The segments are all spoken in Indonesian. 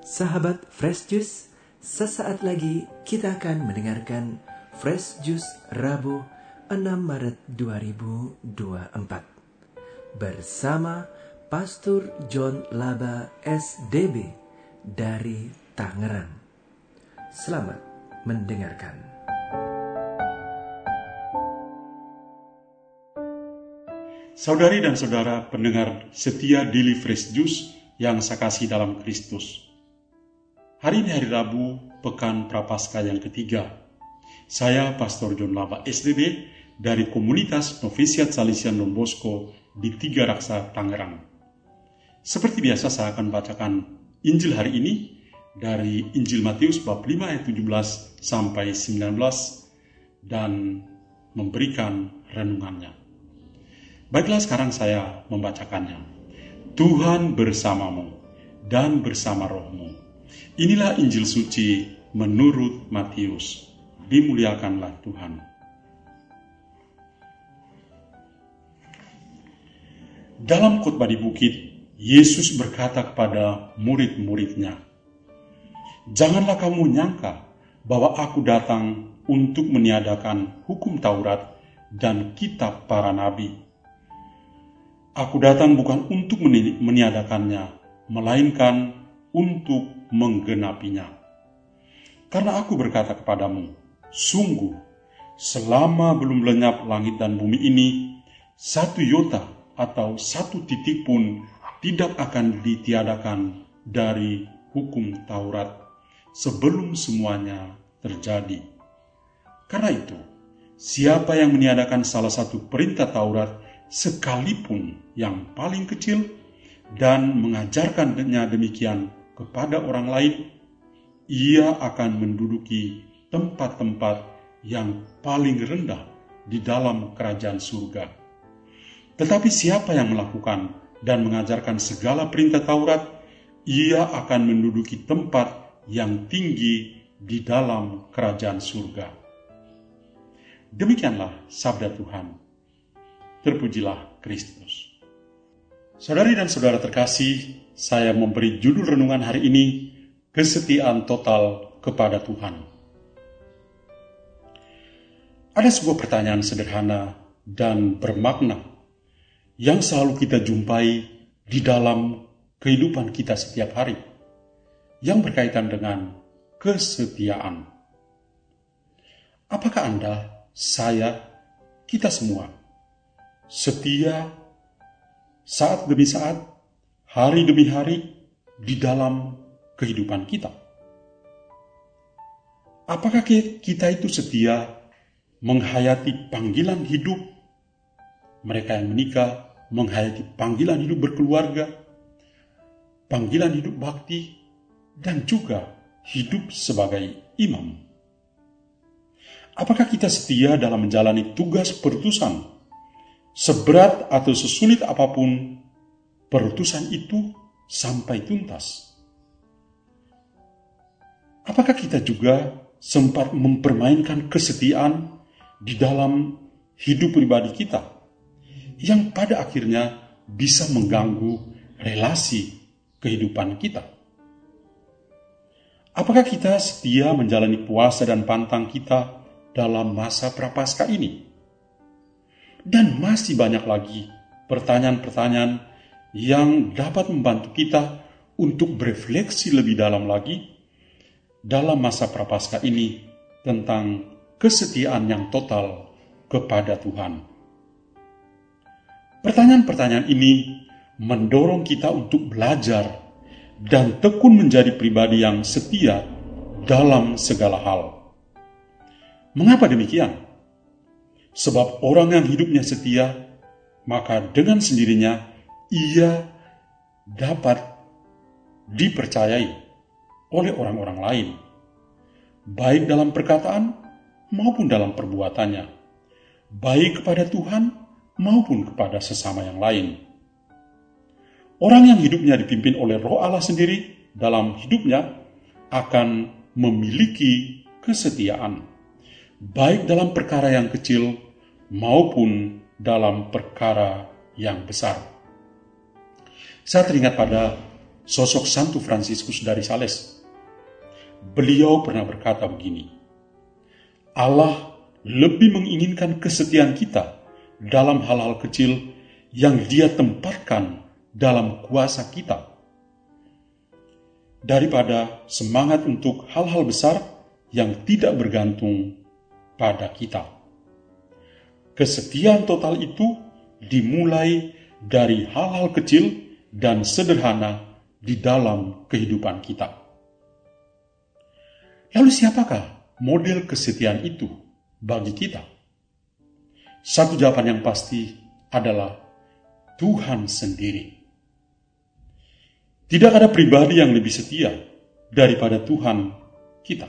Sahabat Fresh Juice, sesaat lagi kita akan mendengarkan Fresh Juice Rabu 6 Maret 2024 bersama Pastor John Laba SDB dari Tangerang. Selamat mendengarkan. Saudari dan saudara pendengar setia Daily Fresh Juice yang saya kasih dalam Kristus. Hari ini hari Rabu, Pekan Prapaskah yang ketiga. Saya Pastor John Laba SDB dari Komunitas Novisiat Salesian Don Bosco di Tiga Raksa, Tangerang. Seperti biasa saya akan bacakan Injil hari ini dari Injil Matius bab 5 ayat 17 sampai 19 dan memberikan renungannya. Baiklah, sekarang saya membacakannya. Tuhan bersamamu dan bersama rohmu. Inilah Injil suci menurut Matius. Dimuliakanlah Tuhan. Dalam khotbah di bukit, Yesus berkata kepada murid-muridnya, "Janganlah kamu menyangka bahwa aku datang untuk meniadakan hukum Taurat dan kitab para nabi. Aku datang bukan untuk meniadakannya, melainkan untuk menggenapinya. Karena aku berkata kepadamu, sungguh, selama belum lenyap langit dan bumi ini, satu iota atau satu titik pun tidak akan ditiadakan dari hukum Taurat sebelum semuanya terjadi. Karena itu, siapa yang meniadakan salah satu perintah Taurat sekalipun yang paling kecil dan mengajarkannya demikian kepada orang lain, ia akan menduduki tempat-tempat yang paling rendah di dalam kerajaan surga. Tetapi siapa yang melakukan dan mengajarkan segala perintah Taurat, ia akan menduduki tempat yang tinggi di dalam kerajaan surga." Demikianlah sabda Tuhan. Terpujilah Kristus. Saudari dan saudara terkasih, saya memberi judul renungan hari ini, kesetiaan total kepada Tuhan. Ada sebuah pertanyaan sederhana dan bermakna yang selalu kita jumpai di dalam kehidupan kita setiap hari, yang berkaitan dengan kesetiaan. Apakah Anda, saya, kita semua setia saat demi saat, hari demi hari di dalam kehidupan kita? Apakah kita itu setia menghayati panggilan hidup mereka yang menikah, menghayati panggilan hidup berkeluarga, panggilan hidup bakti, dan juga hidup sebagai imam? Apakah kita setia dalam menjalani tugas perutusan? Seberat atau sesulit apapun perutusan itu sampai tuntas. Apakah kita juga sempat mempermainkan kesetiaan di dalam hidup pribadi kita, yang pada akhirnya bisa mengganggu relasi kehidupan kita? Apakah kita setia menjalani puasa dan pantang kita dalam masa Prapaskah ini? Dan masih banyak lagi pertanyaan-pertanyaan yang dapat membantu kita untuk berefleksi lebih dalam lagi dalam masa Prapaskah ini tentang kesetiaan yang total kepada Tuhan. Pertanyaan-pertanyaan ini mendorong kita untuk belajar dan tekun menjadi pribadi yang setia dalam segala hal. Mengapa demikian? Sebab orang yang hidupnya setia, maka dengan sendirinya ia dapat dipercayai oleh orang-orang lain, baik dalam perkataan maupun dalam perbuatannya, baik kepada Tuhan maupun kepada sesama yang lain. Orang yang hidupnya dipimpin oleh Roh Allah sendiri dalam hidupnya akan memiliki kesetiaan, baik dalam perkara yang kecil maupun dalam perkara yang besar. Saya teringat pada sosok Santo Fransiskus dari Sales. Beliau pernah berkata begini, Allah lebih menginginkan kesetiaan kita dalam hal-hal kecil yang Dia tempatkan dalam kuasa kita, daripada semangat untuk hal-hal besar yang tidak bergantung pada kita. Kesetiaan total itu dimulai dari hal-hal kecil dan sederhana di dalam kehidupan kita. Lalu siapakah model kesetiaan itu bagi kita? Satu jawaban yang pasti adalah Tuhan sendiri. Tidak ada pribadi yang lebih setia daripada Tuhan kita.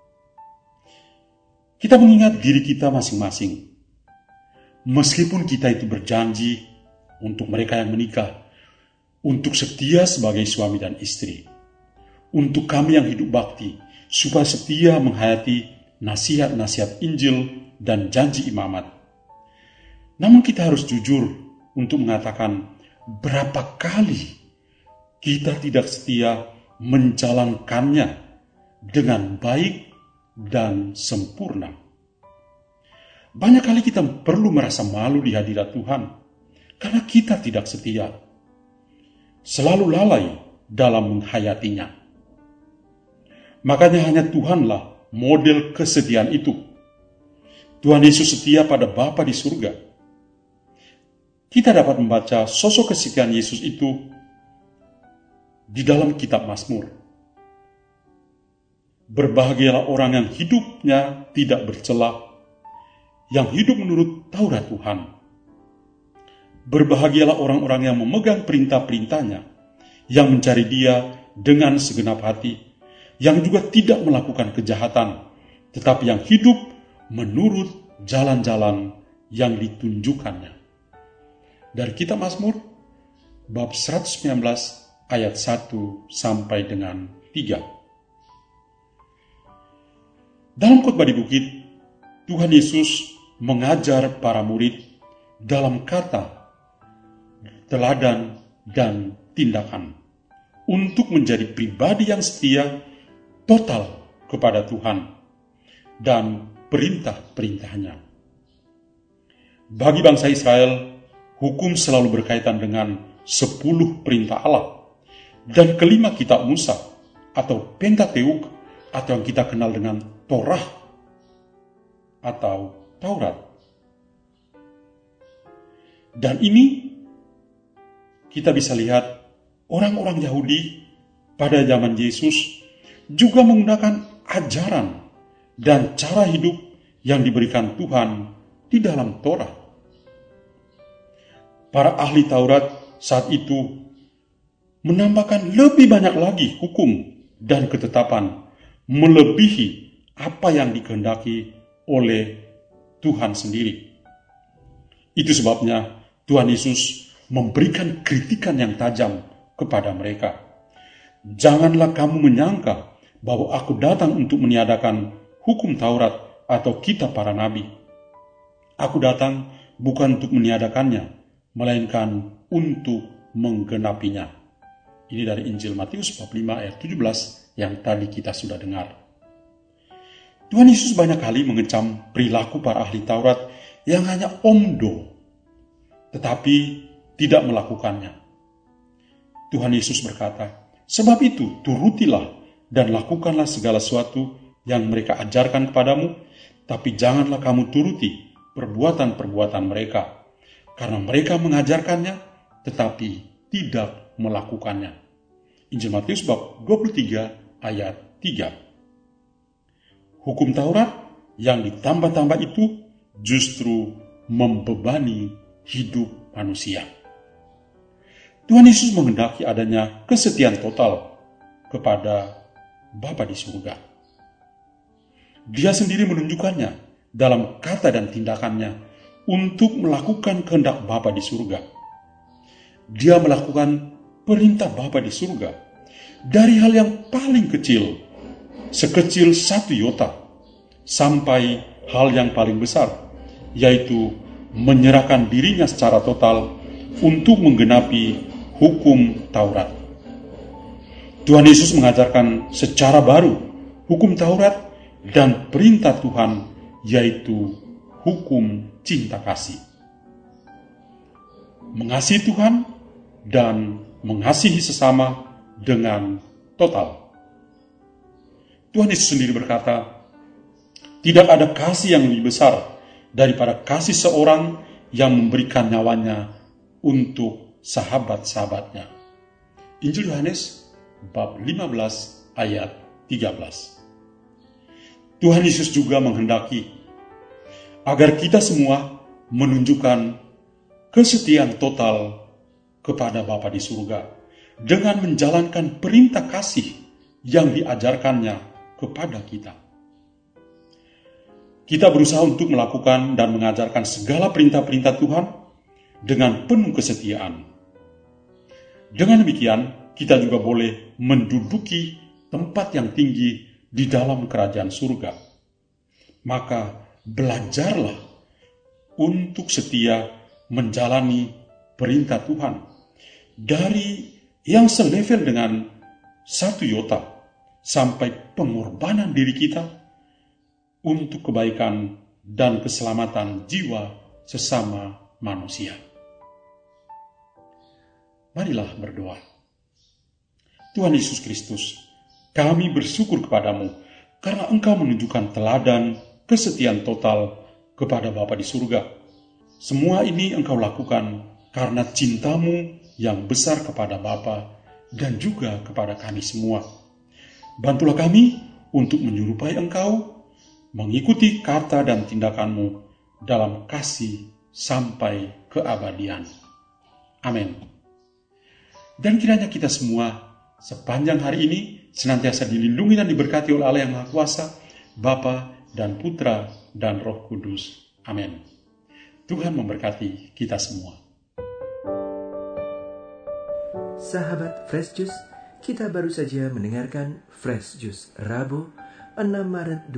Kita mengingat diri kita masing-masing. Meskipun kita itu berjanji untuk mereka yang menikah, untuk setia sebagai suami dan istri, untuk kami yang hidup bakti, supaya setia menghayati nasihat-nasihat Injil dan janji imamat. Namun kita harus jujur untuk mengatakan berapa kali kita tidak setia menjalankannya dengan baik dan sempurna. Banyak kali kita perlu merasa malu di hadirat Tuhan karena kita tidak setia, selalu lalai dalam menghayatinya. Makanya hanya Tuhanlah model kesetiaan itu. Tuhan Yesus setia pada Bapa di surga. Kita dapat membaca sosok kesetiaan Yesus itu di dalam kitab Mazmur. Berbahagialah orang yang hidupnya tidak bercela, yang hidup menurut Taurat Tuhan. Berbahagialah orang-orang yang memegang perintah-perintahnya, yang mencari Dia dengan segenap hati, yang juga tidak melakukan kejahatan, tetapi yang hidup menurut jalan-jalan yang ditunjukkannya. Dari kitab Mazmur, bab 119, ayat 1 sampai dengan 3. Dalam khotbah di bukit, Tuhan Yesus mengajar para murid dalam kata, teladan, dan tindakan untuk menjadi pribadi yang setia total kepada Tuhan dan perintah-perintahnya. Bagi bangsa Israel, hukum selalu berkaitan dengan 10 perintah Allah. Dan kelima kitab Musa atau Pentateuk atau yang kita kenal dengan Torah atau Taurat. Dan ini kita bisa lihat orang-orang Yahudi pada zaman Yesus juga menggunakan ajaran dan cara hidup yang diberikan Tuhan di dalam Torah. Para ahli Taurat saat itu menambahkan lebih banyak lagi hukum dan ketetapan melebihi apa yang dikehendaki oleh Tuhan sendiri. Itu sebabnya Tuhan Yesus memberikan kritikan yang tajam kepada mereka. Janganlah kamu menyangka bahwa aku datang untuk meniadakan hukum Taurat atau kitab para nabi. Aku datang bukan untuk meniadakannya, melainkan untuk menggenapinya. Ini dari Injil Matius bab 5 ayat 17 yang tadi kita sudah dengar. Tuhan Yesus banyak kali mengecam perilaku para ahli Taurat yang hanya omdo, tetapi tidak melakukannya. Tuhan Yesus berkata, sebab itu turutilah dan lakukanlah segala sesuatu yang mereka ajarkan kepadamu, tapi janganlah kamu turuti perbuatan-perbuatan mereka, karena mereka mengajarkannya, tetapi tidak melakukannya. Injil Matius bab 23 ayat 3. Hukum Taurat yang ditambah-tambah itu justru membebani hidup manusia. Tuhan Yesus menghendaki adanya kesetiaan total kepada Bapa di surga. Dia sendiri menunjukkannya dalam kata dan tindakannya untuk melakukan kehendak Bapa di surga. Dia melakukan perintah Bapa di surga dari hal yang paling kecil, sekecil 1 iota, sampai hal yang paling besar, yaitu menyerahkan dirinya secara total untuk menggenapi hukum Taurat. Tuhan Yesus mengajarkan secara baru hukum Taurat dan perintah Tuhan, yaitu hukum cinta kasih. Mengasihi Tuhan dan mengasihi sesama dengan total. Tuhan Yesus sendiri berkata, tidak ada kasih yang lebih besar daripada kasih seorang yang memberikan nyawanya untuk sahabat-sahabatnya. Injil Yohanes bab 15 ayat 13. Tuhan Yesus juga menghendaki agar kita semua menunjukkan kesetiaan total kepada Bapa di surga dengan menjalankan perintah kasih yang diajarkannya kepada kita. Kita berusaha untuk melakukan dan mengajarkan segala perintah-perintah Tuhan dengan penuh kesetiaan. Dengan demikian, kita juga boleh menduduki tempat yang tinggi di dalam kerajaan surga. Maka belajarlah untuk setia menjalani perintah Tuhan. Dari yang selevel dengan 1 iota sampai pengorbanan diri kita untuk kebaikan dan keselamatan jiwa sesama manusia. Marilah berdoa. Tuhan Yesus Kristus, kami bersyukur kepadamu karena Engkau menunjukkan teladan kesetiaan total kepada Bapa di surga. Semua ini Engkau lakukan karena cintamu yang besar kepada Bapa dan juga kepada kami semua. Bantulah kami untuk menyerupai Engkau, mengikuti kata dan tindakanmu dalam kasih sampai keabadian. Amin. Dan kiranya kita semua sepanjang hari ini senantiasa dilindungi dan diberkati oleh Allah yang Maha Kuasa, Bapa dan Putra dan Roh Kudus. Amin. Tuhan memberkati kita semua. Sahabat Fresh Juice, kita baru saja mendengarkan Fresh Juice Rabu 6 Maret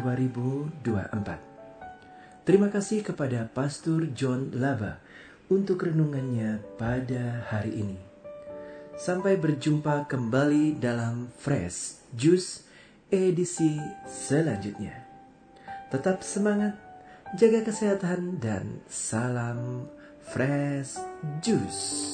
2024. Terima kasih kepada Pastor John Lava untuk renungannya pada hari ini. Sampai berjumpa kembali dalam Fresh Juice edisi selanjutnya. Tetap semangat, jaga kesehatan, dan salam Fresh Juice.